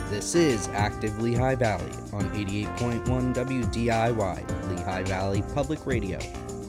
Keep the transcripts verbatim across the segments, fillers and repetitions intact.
This is Active Lehigh Valley on eighty-eight point one W D I Y, Lehigh Valley Public Radio.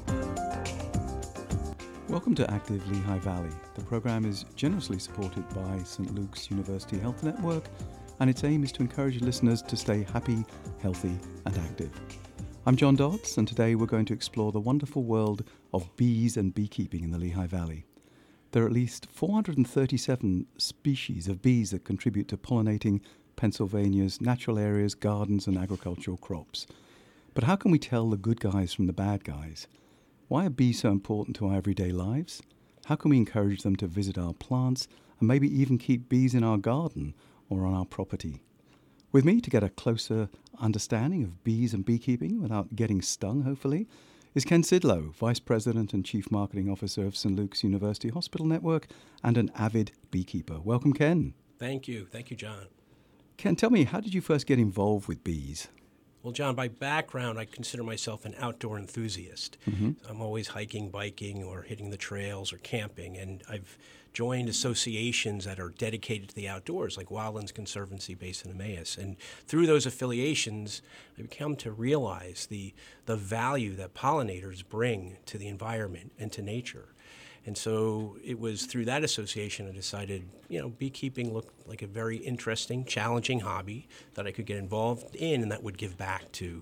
Welcome to Active Lehigh Valley. The program is generously supported by Saint Luke's University Health Network, and its aim is to encourage listeners to stay happy, healthy, and active. I'm John Dodds, and today we're going to explore the wonderful world of bees and beekeeping in the Lehigh Valley. There are at least four hundred thirty-seven species of bees that contribute to pollinating Pennsylvania's natural areas, gardens, and agricultural crops. But how can we tell the good guys from the bad guys? Why are bees so important to our everyday lives? How can we encourage them to visit our plants and maybe even keep bees in our garden or on our property? With me to get a closer understanding of bees and beekeeping without getting stung, hopefully, is Ken Sidlow, Vice President and Chief Marketing Officer of Saint Luke's University Hospital Network and an avid beekeeper. Welcome, Ken. Thank you. Thank you, John. Ken, tell me, how did you first get involved with bees? Well, John, by background, I consider myself an outdoor enthusiast. Mm-hmm. I'm always hiking, biking, or hitting the trails or camping, and I've joined associations that are dedicated to the outdoors, like Wildlands Conservancy based in Emmaus. And through those affiliations, I've come to realize the, the value that pollinators bring to the environment and to nature. And so it was through that association I decided, you know, beekeeping looked like a very interesting, challenging hobby that I could get involved in and that would give back to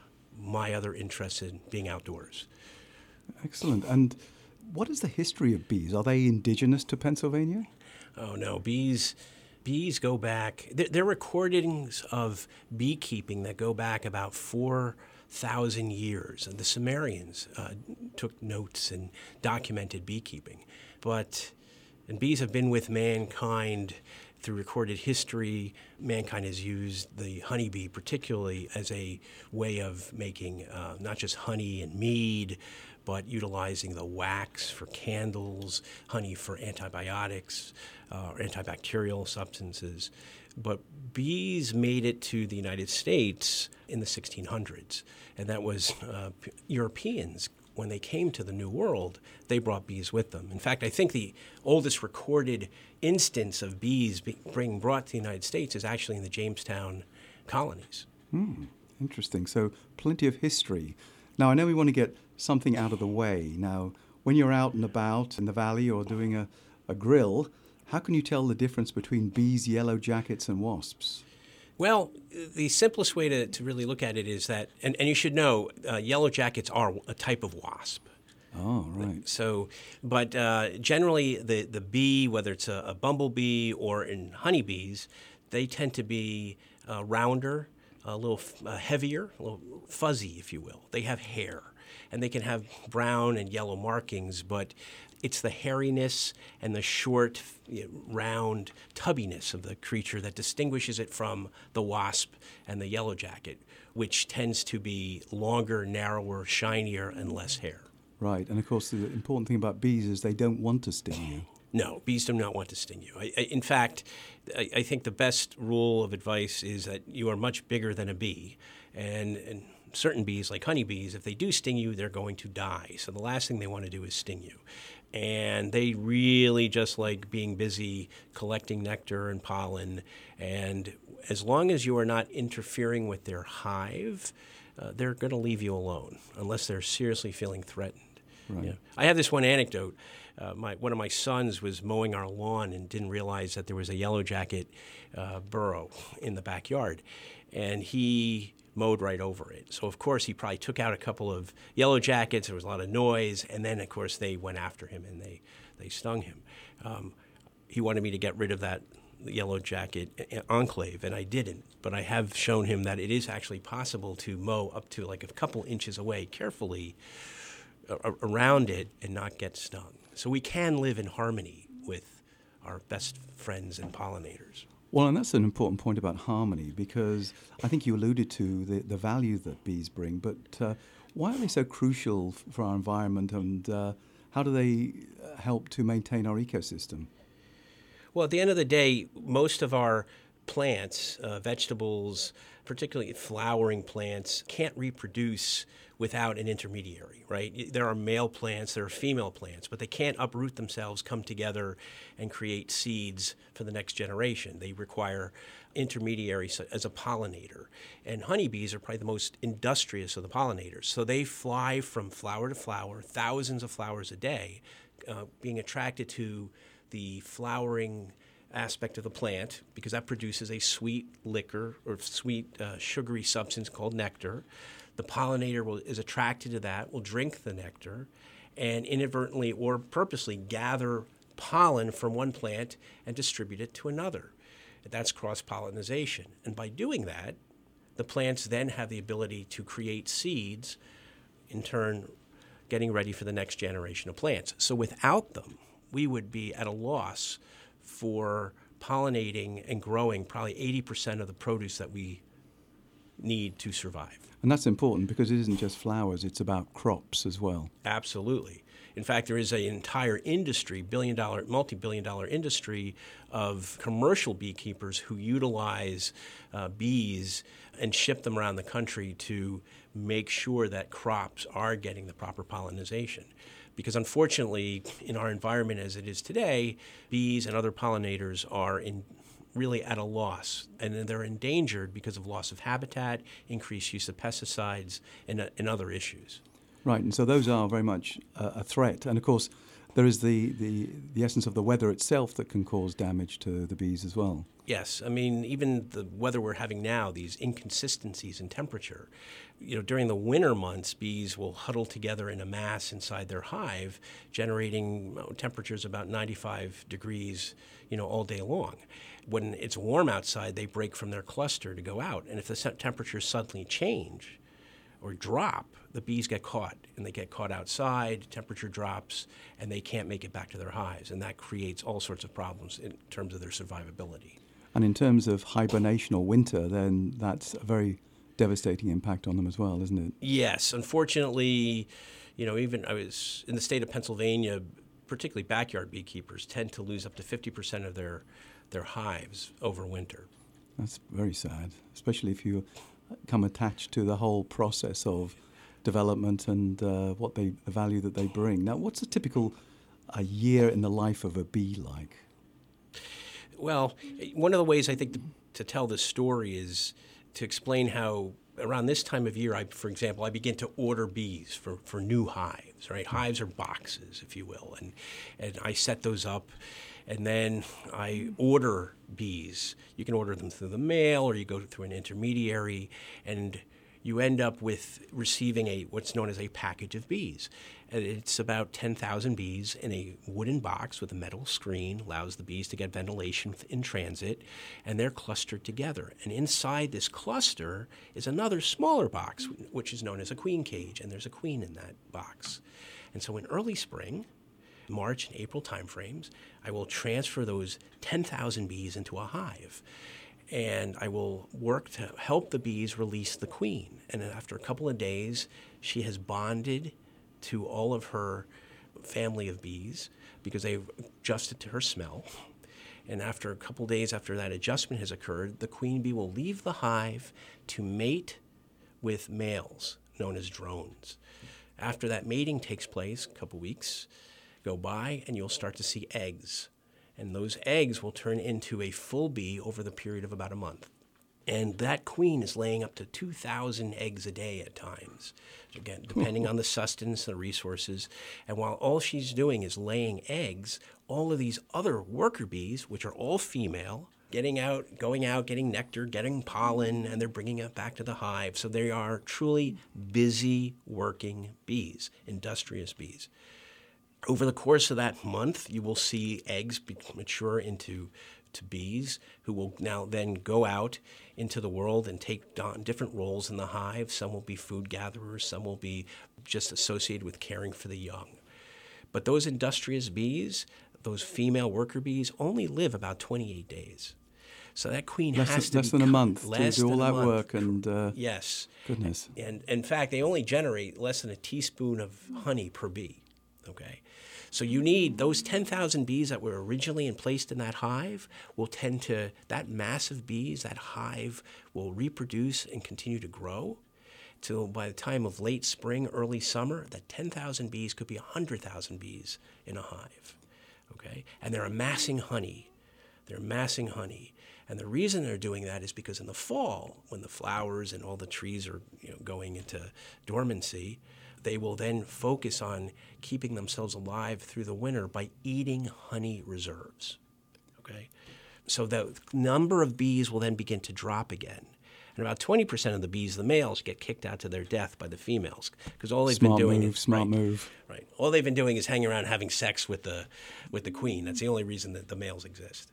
my other interests in being outdoors. Excellent. And what is the history of bees? Are they indigenous to Pennsylvania? Oh, no. Bees bees go back. There, there are recordings of beekeeping that go back about four thousand years. And the Sumerians uh, took notes and documented beekeeping. But and bees have been with mankind through recorded history. Mankind has used the honeybee particularly as a way of making uh, not just honey and mead, but utilizing the wax for candles, honey for antibiotics, uh, or antibacterial substances. But bees made it to the United States in the sixteen hundreds, and that was uh, Europeans. When they came to the New World, they brought bees with them. In fact, I think the oldest recorded instance of bees being brought to the United States is actually in the Jamestown colonies. Hmm, interesting. So plenty of history. Now, I know we want to get something out of the way. Now, when you're out and about in the valley or doing a, a grill, how can you tell the difference between bees, yellow jackets, and wasps? Well, the simplest way to, to really look at it is that, and, and you should know, uh, yellow jackets are a type of wasp. Oh, right. So, but uh, generally the, the bee, whether it's a, a bumblebee or in honeybees, they tend to be uh, rounder, a little uh, heavier, a little fuzzy, if you will. They have hair, and they can have brown and yellow markings, but it's the hairiness and the short, you know, round tubbiness of the creature that distinguishes it from the wasp and the yellow jacket, which tends to be longer, narrower, shinier, and less hair. Right, and of course the important thing about bees is they don't want to sting you. No, bees do not want to sting you. I, I, in fact, I, I think the best rule of advice is that you are much bigger than a bee, and, and certain bees, like honeybees, if they do sting you, they're going to die. So the last thing they want to do is sting you. And they really just like being busy collecting nectar and pollen. And as long as you are not interfering with their hive, uh, they're going to leave you alone unless they're seriously feeling threatened. Right. Yeah. I have this one anecdote. Uh, my, one of my sons was mowing our lawn and didn't realize that there was a yellow jacket uh, burrow in the backyard. And he mowed right over it. So, of course, he probably took out a couple of yellow jackets. There was a lot of noise. And then, of course, they went after him and they, they stung him. Um, he wanted me to get rid of that yellow jacket enclave, and I didn't. But I have shown him that it is actually possible to mow up to like a couple inches away carefully uh, around it and not get stung. So we can live in harmony with our best friends and pollinators. Well, and that's an important point about harmony, because I think you alluded to the, the value that bees bring, but uh, why are they so crucial for our environment, and uh, how do they help to maintain our ecosystem? Well, at the end of the day, most of our plants, uh, vegetables, particularly flowering plants, can't reproduce without an intermediary, right? There are male plants, there are female plants, but they can't uproot themselves, come together, and create seeds for the next generation. They require intermediaries as a pollinator. And honeybees are probably the most industrious of the pollinators. So they fly from flower to flower, thousands of flowers a day, uh, being attracted to the flowering aspect of the plant because that produces a sweet liquor or sweet uh, sugary substance called nectar. The pollinator will, is attracted to that, will drink the nectar, and inadvertently or purposely gather pollen from one plant and distribute it to another. That's cross-pollination. And by doing that, the plants then have the ability to create seeds, in turn getting ready for the next generation of plants. So without them, we would be at a loss for pollinating and growing probably eighty percent of the produce that we need to survive. And that's important because it isn't just flowers, it's about crops as well. Absolutely. In fact, there is an entire industry, billion dollar, multi-billion dollar industry of commercial beekeepers who utilize uh, bees and ship them around the country to make sure that crops are getting the proper pollination. Because unfortunately, in our environment as it is today, bees and other pollinators are in really at a loss, and they're endangered because of loss of habitat, increased use of pesticides, and, uh, and other issues. Right, and so those are very much uh, a threat. And of course, there is the, the, the essence of the weather itself that can cause damage to the bees as well. Yes, I mean, even the weather we're having now, these inconsistencies in temperature, you know, during the winter months, bees will huddle together in a mass inside their hive, generating you know, temperatures about ninety-five degrees, you know, all day long. When it's warm outside, they break from their cluster to go out. And if the temperatures suddenly change or drop, the bees get caught, and they get caught outside, temperature drops, and they can't make it back to their hives. And that creates all sorts of problems in terms of their survivability. And in terms of hibernation or winter, then that's a very devastating impact on them as well, isn't it? Yes. Unfortunately, you know, even I was in the state of Pennsylvania, particularly backyard beekeepers tend to lose up to fifty percent of their, their hives over winter. That's very sad, especially if you come attached to the whole process of development and uh, what they, the value that they bring. Now, what's a typical a year in the life of a bee like? Well, one of the ways I think to, to tell this story is to explain how around this time of year, I, for example, I begin to order bees for, for new hives, right? Hives are boxes, if you will, and, and I set those up, and then I order bees. You can order them through the mail or you go through an intermediary, and you end up with receiving a what's known as a package of bees. And it's about ten thousand bees in a wooden box with a metal screen, allows the bees to get ventilation in transit, and they're clustered together. And inside this cluster is another smaller box, which is known as a queen cage, and there's a queen in that box. And so in early spring, March and April timeframes, I will transfer those ten thousand bees into a hive. And I will work to help the bees release the queen. And after a couple of days, she has bonded to all of her family of bees because they've adjusted to her smell. And after a couple of days after that adjustment has occurred, the queen bee will leave the hive to mate with males, known as drones. After that mating takes place, a couple weeks go by, and you'll start to see eggs. And those eggs will turn into a full bee over the period of about a month. And that queen is laying up to two thousand eggs a day at times, again, depending on the sustenance and the resources. And while all she's doing is laying eggs, all of these other worker bees, which are all female, getting out, going out, getting nectar, getting pollen, and they're bringing it back to the hive. So they are truly busy working bees, industrious bees. Over the course of that month, you will see eggs be- mature into to bees who will now then go out into the world and take on different roles in the hive. Some will be food gatherers, some will be just associated with caring for the young. But those industrious bees, those female worker bees, only live about twenty-eight days. So that queen less has than, to less be than a month less to do all than a that month. work and uh, yes, goodness. And in fact, they only generate less than a teaspoon of honey per bee. Okay, So you need those ten thousand bees that were originally placed in that hive will tend to, that mass of bees, that hive will reproduce and continue to grow till by the time of late spring, early summer, that ten thousand bees could be one hundred thousand bees in a hive, okay? And they're amassing honey. They're amassing honey. And the reason they're doing that is because in the fall, when the flowers and all the trees are, you know, going into dormancy, they will then focus on keeping themselves alive through the winter by eating honey reserves, okay? So the number of bees will then begin to drop again. And about twenty percent of the bees, the males, get kicked out to their death by the females because all they've smart been doing move, is smart right, move. Right. All they've been doing is hanging around having sex with the with the queen. That's the only reason that the males exist.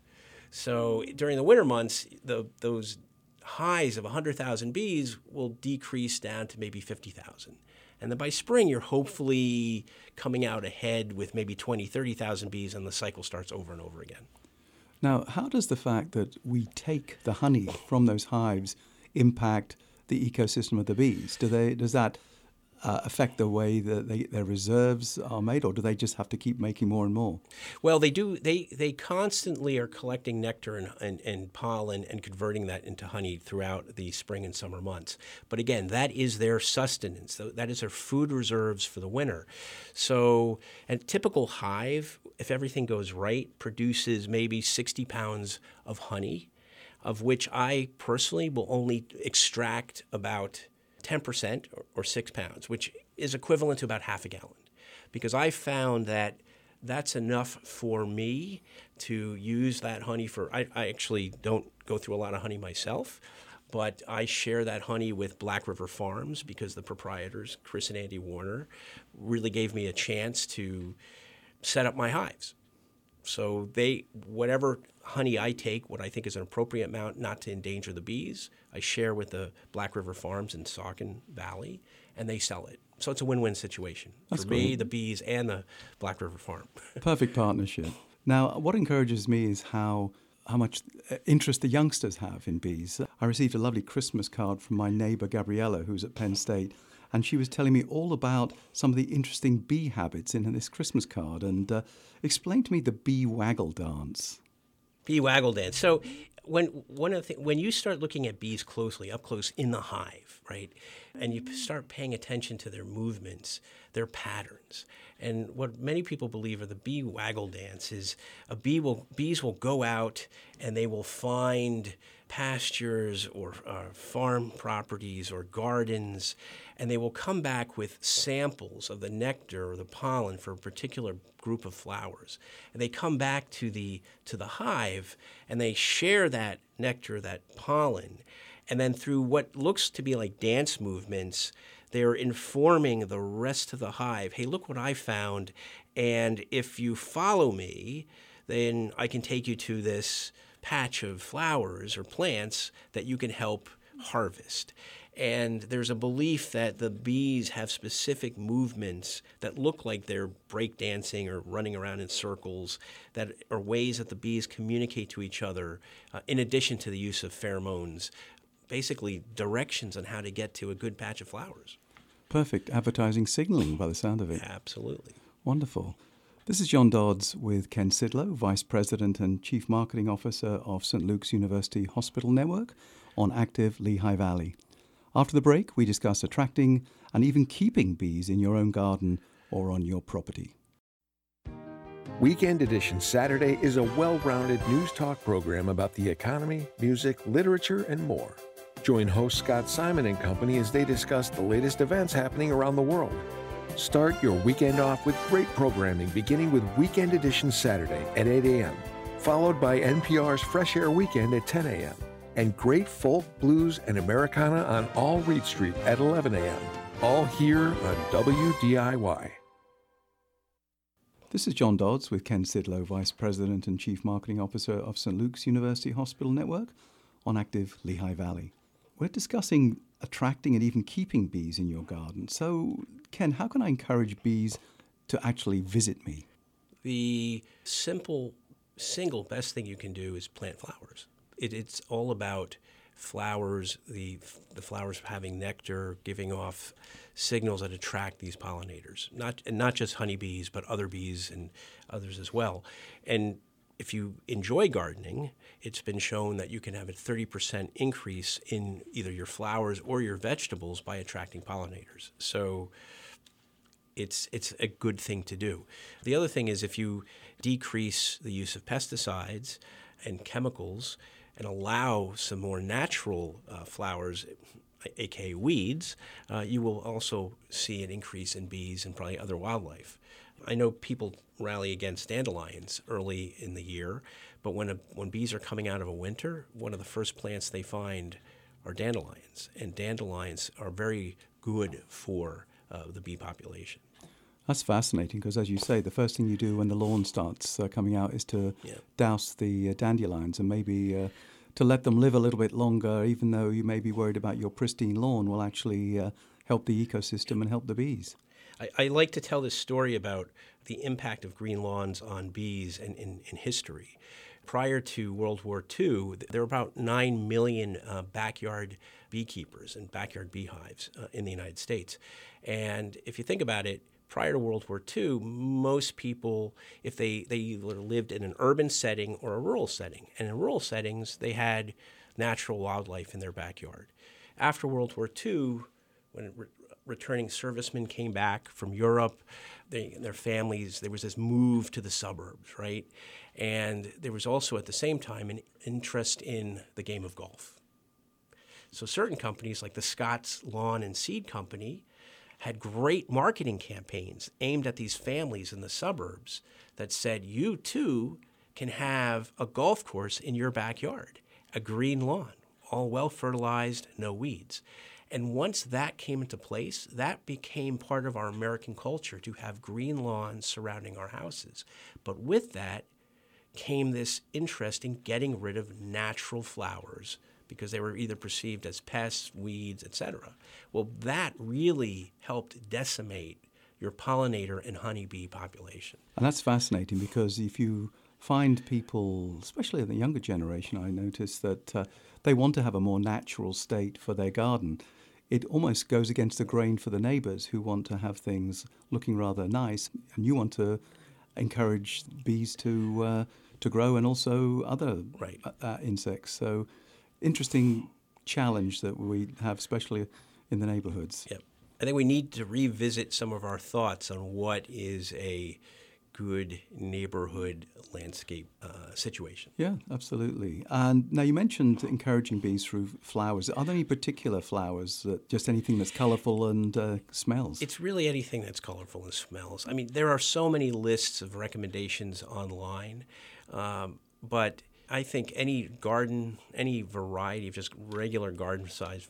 So during the winter months, the, those highs of one hundred thousand bees will decrease down to maybe fifty thousand. And then by spring, you're hopefully coming out ahead with maybe twenty, thirty thousand bees, and the cycle starts over and over again. Now, how does the fact that we take the honey from those hives impact the ecosystem of the bees? Do they, does that uh, affect the way that they, their reserves are made, or do they just have to keep making more and more? Well, they do. They they constantly are collecting nectar and, and, and pollen and converting that into honey throughout the spring and summer months. But again, that is their sustenance. That is their food reserves for the winter. So a typical hive, if everything goes right, produces maybe sixty pounds of honey, of which I personally will only extract about ten percent or, or six pounds, which is equivalent to about half a gallon. Because I found that that's enough for me to use that honey for, I, I actually don't go through a lot of honey myself, but I share that honey with Black River Farms because the proprietors, Chris and Andy Warner, really gave me a chance to set up my hives. So they, whatever honey I take, what I think is an appropriate amount not to endanger the bees, I share with the Black River Farms in Saucon Valley, and they sell it. So it's a win-win situation That's for great. me, the bees, and the Black River Farm. Perfect partnership. Now, what encourages me is how how much interest the youngsters have in bees. I received a lovely Christmas card from my neighbor Gabriella, who's at Penn State, and she was telling me all about some of the interesting bee habits in this Christmas card, and uh, explained to me the bee waggle dance. Bee waggle dance. So when one of the th- when you start looking at bees closely, up close in the hive, right, and you start paying attention to their movements, their patterns, and what many people believe are the bee waggle dance is a bee will bees will go out and they will find pastures or uh, farm properties or gardens, and they will come back with samples of the nectar or the pollen for a particular group of flowers. And they come back to the to the hive and they share that nectar, that pollen, and then through what looks to be like dance movements, they're informing the rest of the hive, hey, look what I found, and if you follow me, then I can take you to this patch of flowers or plants that you can help harvest. And there's a belief that the bees have specific movements that look like they're breakdancing or running around in circles, that are ways that the bees communicate to each other, uh, in addition to the use of pheromones, basically directions on how to get to a good patch of flowers. Perfect advertising signaling by the sound of it. Absolutely. Wonderful. This is John Dodds with Ken Sidlow, Vice President and Chief Marketing Officer of Saint Luke's University Hospital Network on Active Lehigh Valley. After the break, we discuss attracting and even keeping bees in your own garden or on your property. Weekend Edition Saturday is a well-rounded news talk program about the economy, music, literature, and more. Join host Scott Simon and company as they discuss the latest events happening around the world. Start your weekend off with great programming beginning with Weekend Edition Saturday at eight a.m., followed by N P R's Fresh Air Weekend at ten a.m., and great folk, blues, and Americana on All Reed Street at eleven a.m., all here on W D I Y. This is John Dodds with Ken Sidlow, Vice President and Chief Marketing Officer of Saint Luke's University Hospital Network on Active Lehigh Valley. We're discussing attracting and even keeping bees in your garden. So, Ken, how can I encourage bees to actually visit me? The simple, single best thing you can do is plant flowers. It, it's all about flowers, the the flowers having nectar, giving off signals that attract these pollinators, not and not just honeybees, but other bees and others as well. And if you enjoy gardening, it's been shown that you can have a thirty percent increase in either your flowers or your vegetables by attracting pollinators. So it's it's a good thing to do. The other thing is if you decrease the use of pesticides and chemicals and allow some more natural uh, flowers, aka weeds, uh, you will also see an increase in bees and probably other wildlife. I know people rally against dandelions early in the year, but when a, when bees are coming out of a winter, one of the first plants they find are dandelions, and dandelions are very good for uh, the bee population. That's fascinating because, as you say, the first thing you do when the lawn starts uh, coming out is to Yeah. douse the uh, dandelions and maybe uh, to let them live a little bit longer, even though you may be worried about your pristine lawn, will actually uh, help the ecosystem and help the bees. I, I like to tell this story about the impact of green lawns on bees in, in, in history. Prior to World War Two, there were about nine million uh, backyard beekeepers and backyard beehives uh, in the United States. And if you think about it, prior to World War Two, most people, if they, they either lived in an urban setting or a rural setting, and in rural settings, they had natural wildlife in their backyard. After World War Two, when re- returning servicemen came back from Europe, they, their families, there was this move to the suburbs, right? And there was also at the same time an interest in the game of golf. So certain companies like the Scott's Lawn and Seed Company had great marketing campaigns aimed at these families in the suburbs that said, you too can have a golf course in your backyard, a green lawn, all well fertilized, no weeds. And once that came into place, that became part of our American culture to have green lawns surrounding our houses. But with that came this interest in getting rid of natural flowers because they were either perceived as pests, weeds, et cetera. Well, that really helped decimate your pollinator and honeybee population. And that's fascinating because if you find people, especially in the younger generation, I notice that uh, they want to have a more natural state for their garden. It almost goes against the grain for the neighbors who want to have things looking rather nice, and you want to encourage bees to uh, to grow and also other Right. uh, insects. So interesting challenge that we have, especially in the neighborhoods. Yep. I think we need to revisit some of our thoughts on what is a good neighborhood landscape uh, situation. Yeah, absolutely. And now you mentioned encouraging bees through flowers. Are there any particular flowers, that just anything that's colorful and uh, smells? It's really anything that's colorful and smells. I mean, there are so many lists of recommendations online, um, but I think any garden, any variety of just regular garden-sized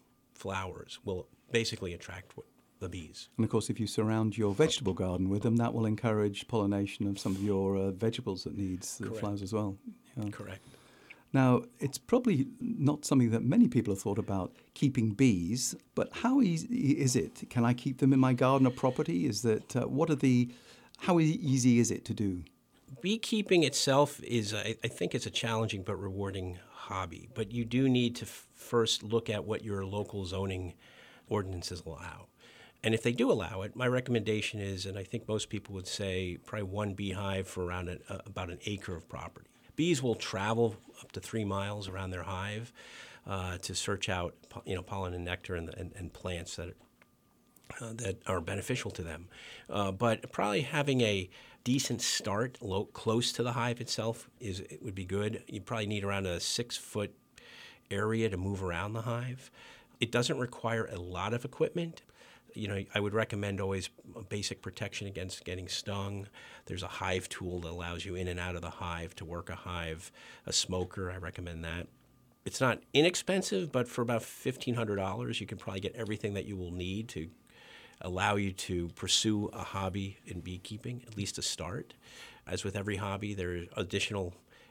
flowers will basically attract the bees. And of course, if you surround your vegetable garden with them, that will encourage pollination of some of your uh, vegetables that needs the Correct. flowers as well. Yeah. Correct. Now, it's probably not something that many people have thought about, keeping bees, but how easy is it? Can I keep them in my garden or property? Is that, uh, what are the, how e- easy is it to do? Beekeeping itself is, I, I think it's a challenging but rewarding hobby, but you do need to f- first look at what your local zoning ordinances allow. And if they do allow it, my recommendation is, and I think most people would say, probably one beehive for around a, uh, about an acre of property. Bees will travel up to three miles around their hive uh, to search out, you know, pollen and nectar and, and, and plants that uh, that are beneficial to them. Uh, but probably having a decent start low, close to the hive itself is it would be good. You probably need around a six foot area to move around the hive. It doesn't require a lot of equipment. You know, I would recommend always basic protection against getting stung. There's a hive tool that allows you in and out of the hive to work a hive. A smoker, I recommend that. It's not inexpensive, but for about fifteen hundred dollars, you can probably get everything that you will need to allow you to pursue a hobby in beekeeping, at least to start. As with every hobby, there are additional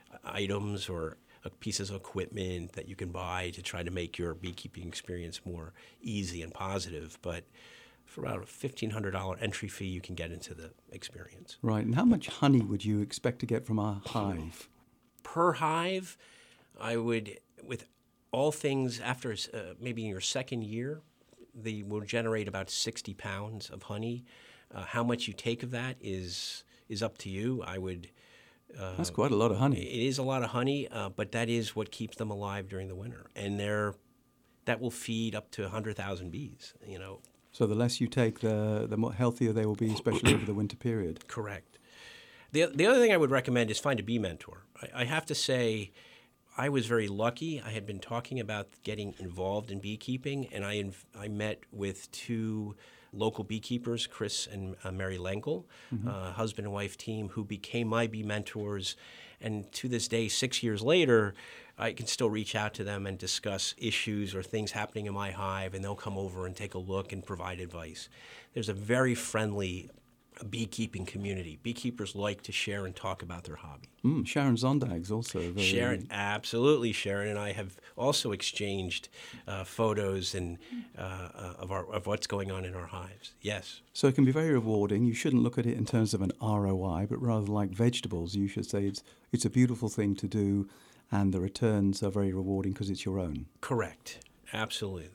items or pieces of equipment that you can buy to try to make your beekeeping experience more easy and positive. But for about a fifteen hundred dollars entry fee, you can get into the experience. Right. And how much honey would you expect to get from a hive? Per hive, I would, with all things after uh, maybe in your second year, they will generate about sixty pounds of honey. Uh, how much you take of that is is up to you. I would. Uh, That's quite a lot of honey. It is a lot of honey, uh, but that is what keeps them alive during the winter, and they're that will feed up to one hundred thousand bees. You know. So the less you take, the the more healthier they will be, especially over the winter period. Correct. The the other thing I would recommend is find a bee mentor. I, I have to say, I was very lucky. I had been talking about getting involved in beekeeping, and I I met with two local beekeepers, Chris and uh, Mary Lenkel, mm-hmm. uh, husband and wife team, who became my bee mentors. And to this day, six years later, I can still reach out to them and discuss issues or things happening in my hive, and they'll come over and take a look and provide advice. There's a very friendly beekeeping community. Beekeepers like to share and talk about their hobby. Mm, Sharon Zondag's also very... Sharon, absolutely. Sharon and I have also exchanged uh, photos and uh, uh, of our of what's going on in our hives. Yes. So it can be very rewarding. You shouldn't look at it in terms of an R O I, but rather like vegetables. You should say it's it's a beautiful thing to do, and the returns are very rewarding because it's your own. Correct. Absolutely.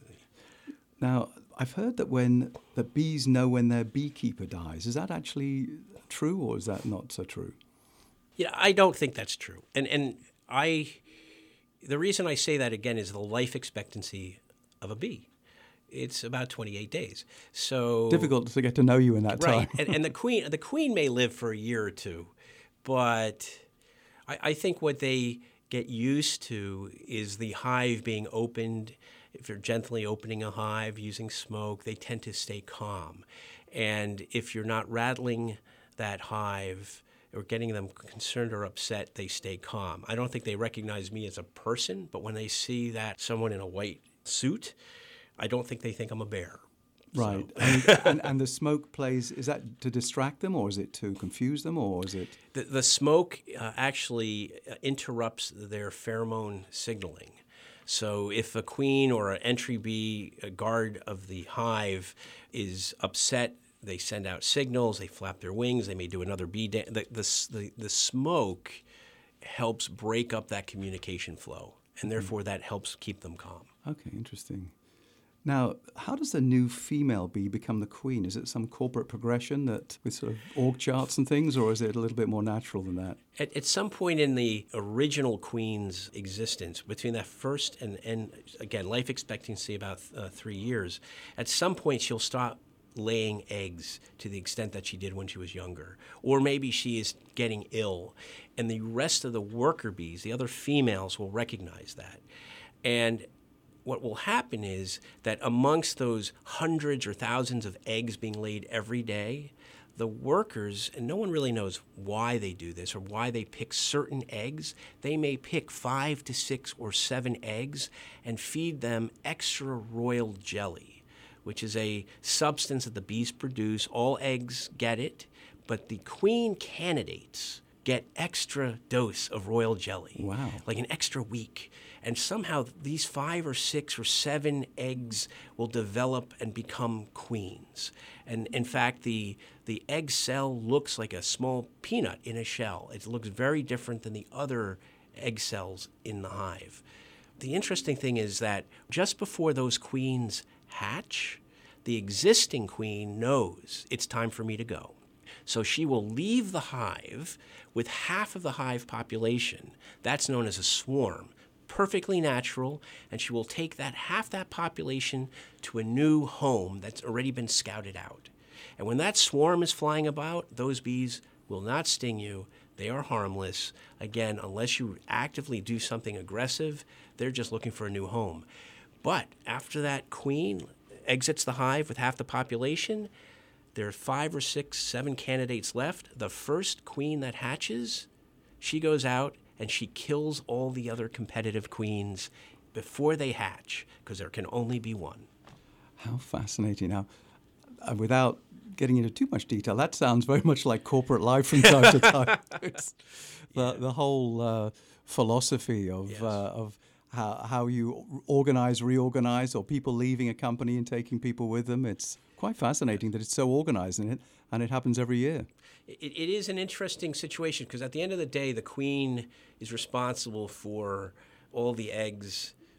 Now, I've heard that when the bees know when their beekeeper dies. Is that actually true, or is that not so true? Yeah, I don't think that's true. And and I, the reason I say that again is the life expectancy of a bee. It's about twenty-eight days. So difficult to get to know you in that right. time. and, and the queen, the queen may live for a year or two, but I, I think what they get used to is the hive being opened. If you're gently opening a hive using smoke, they tend to stay calm. And if you're not rattling that hive or getting them concerned or upset, they stay calm. I don't think they recognize me as a person, but when they see that someone in a white suit, I don't think they think I'm a bear. Right. So. and, and, and the smoke plays, is that to distract them, or is it to confuse them, or is it? The, the smoke uh, actually interrupts their pheromone signaling. So if a queen or an entry bee, a guard of the hive, is upset, they send out signals, they flap their wings, they may do another bee dance. The, the, the, the smoke helps break up that communication flow, and therefore that helps keep them calm. Okay, interesting. Now, how does the new female bee become the queen? Is it some corporate progression that with sort of org charts and things, or is it a little bit more natural than that? At, at some point in the original queen's existence, between that first and, and again, life expectancy about uh, three years, at some point she'll stop laying eggs to the extent that she did when she was younger. Or maybe she is getting ill, and the rest of the worker bees, the other females, will recognize that. And what will happen is that amongst those hundreds or thousands of eggs being laid every day, the workers, and no one really knows why they do this or why they pick certain eggs, they may pick five to six or seven eggs and feed them extra royal jelly, which is a substance that the bees produce. All eggs get it, but the queen candidates get extra dose of royal jelly. Wow. Like an extra week. And somehow these five or six or seven eggs will develop and become queens. And in fact, the the egg cell looks like a small peanut in a shell. It looks very different than the other egg cells in the hive. The interesting thing is that just before those queens hatch, the existing queen knows it's time for me to go. So she will leave the hive with half of the hive population. That's known as a swarm. Perfectly natural, and she will take that half that population to a new home that's already been scouted out. And when that swarm is flying about, those bees will not sting you. They are harmless. Again, unless you actively do something aggressive, they're just looking for a new home. But after that queen exits the hive with half the population, there are five or six, seven candidates left. The first queen that hatches, she goes out and she kills all the other competitive queens before they hatch, because there can only be one. How fascinating. Now, uh, without getting into too much detail, that sounds very much like corporate life from time to time. It's the, yeah. the whole uh, philosophy of, yes. uh, of how, how you organize, reorganize, or people leaving a company and taking people with them. It's quite fascinating that it's so organized, and it, and it happens every year. It, it is an interesting situation, because at the end of the day, the queen is responsible for all the eggs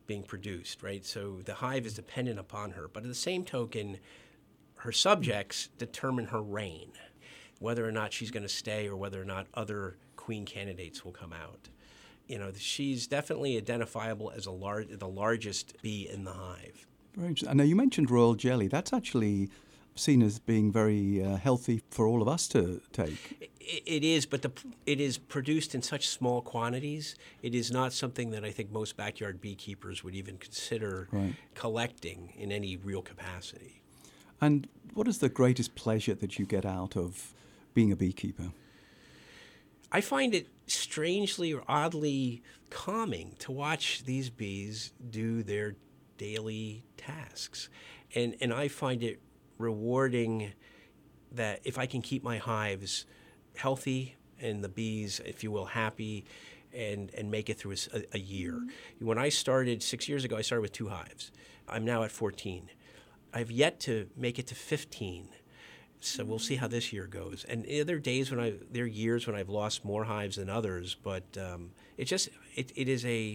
being produced, right? So the hive is dependent upon her. But at the same token, her subjects determine her reign, whether or not she's going to stay or whether or not other queen candidates will come out. You know, she's definitely identifiable as a lar- the largest bee in the hive. Very interesting. Now, you mentioned royal jelly. That's actually seen as being very uh, healthy for all of us to take. It, it is, but the, it is produced in such small quantities. It is not something that I think most backyard beekeepers would even consider right. collecting in any real capacity. And what is the greatest pleasure that you get out of being a beekeeper? I find it strangely or oddly calming to watch these bees do their daily tasks. And and I find it rewarding that if I can keep my hives healthy and the bees, if you will, happy and, and make it through a, a year. When I started six years ago, I started with two hives. I'm now at fourteen. I've yet to make it to fifteen. So we'll see how this year goes. And there are days when I, there are years when I've lost more hives than others, but um, it just, it, it is a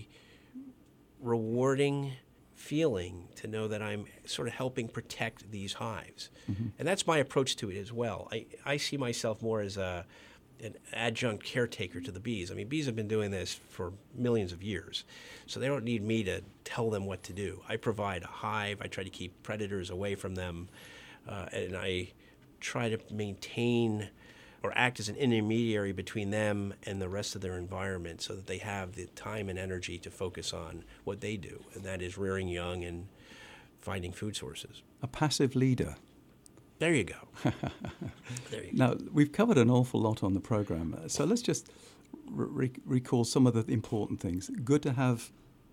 rewarding feeling to know that I'm sort of helping protect these hives. Mm-hmm. And that's my approach to it as well. I, I see myself more as a, an adjunct caretaker to the bees. I mean, bees have been doing this for millions of years, so they don't need me to tell them what to do. I provide a hive. I try to keep predators away from them, uh, and I try to maintain or act as an intermediary between them and the rest of their environment so that they have the time and energy to focus on what they do, and that is rearing young and finding food sources. A passive leader. There you go. There you go. Now, we've covered an awful lot on the program, so let's just re- recall some of the important things. Good to have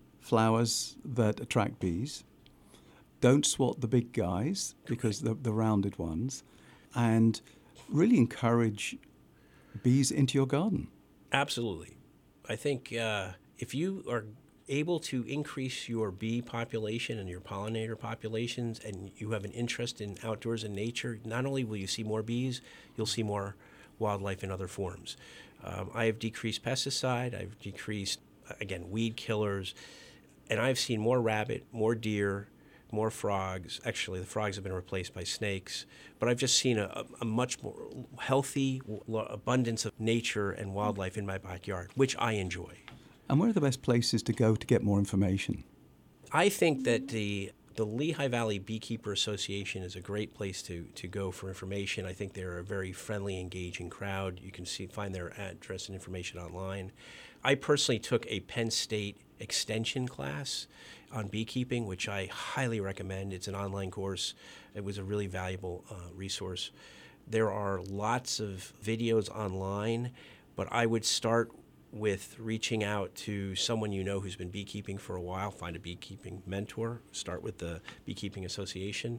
flowers that attract bees. Don't swat the big guys, because the, the rounded ones. And really encourage bees into your garden. Absolutely. I think uh, if you are able to increase your bee population and your pollinator populations, and you have an interest in outdoors and nature, not only will you see more bees, you'll see more wildlife in other forms. Um, I have decreased pesticide, I've decreased, again, weed killers, and I've seen more rabbit, more deer, more frogs. Actually, the frogs have been replaced by snakes. But I've just seen a, a much more healthy abundance of nature and wildlife in my backyard, which I enjoy. And where are the best places to go to get more information? I think that the the Lehigh Valley Beekeeper Association is a great place to, to go for information. I think they're a very friendly, engaging crowd. You can see find their address and information online. I personally took a Penn State extension class on beekeeping, which I highly recommend. It's an online course. It was a really valuable uh, resource. There are lots of videos online, but I would start with reaching out to someone you know who's been beekeeping for a while. Find a beekeeping mentor. Start with the Beekeeping Association,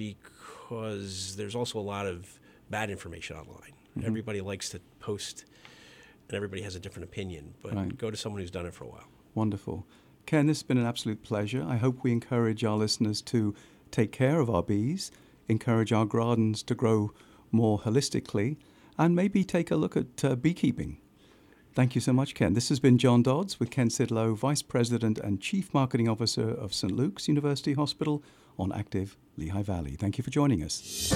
because there's also a lot of bad information online. Mm-hmm. Everybody likes to post, and everybody has a different opinion, but right. Go to someone who's done it for a while. Wonderful. Ken, this has been an absolute pleasure. I hope we encourage our listeners to take care of our bees, encourage our gardens to grow more holistically, and maybe take a look at uh, beekeeping. Thank you so much, Ken. This has been John Dodds with Ken Sidlow, Vice President and Chief Marketing Officer of Saint Luke's University Hospital on Active Lehigh Valley. Thank you for joining us.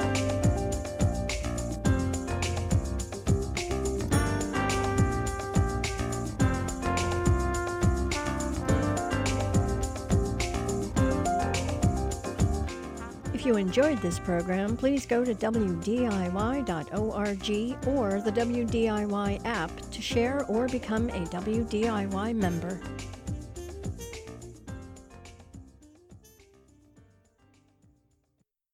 If you enjoyed this program, please go to W D I Y dot org or the W D I Y app to share or become a W D I Y member.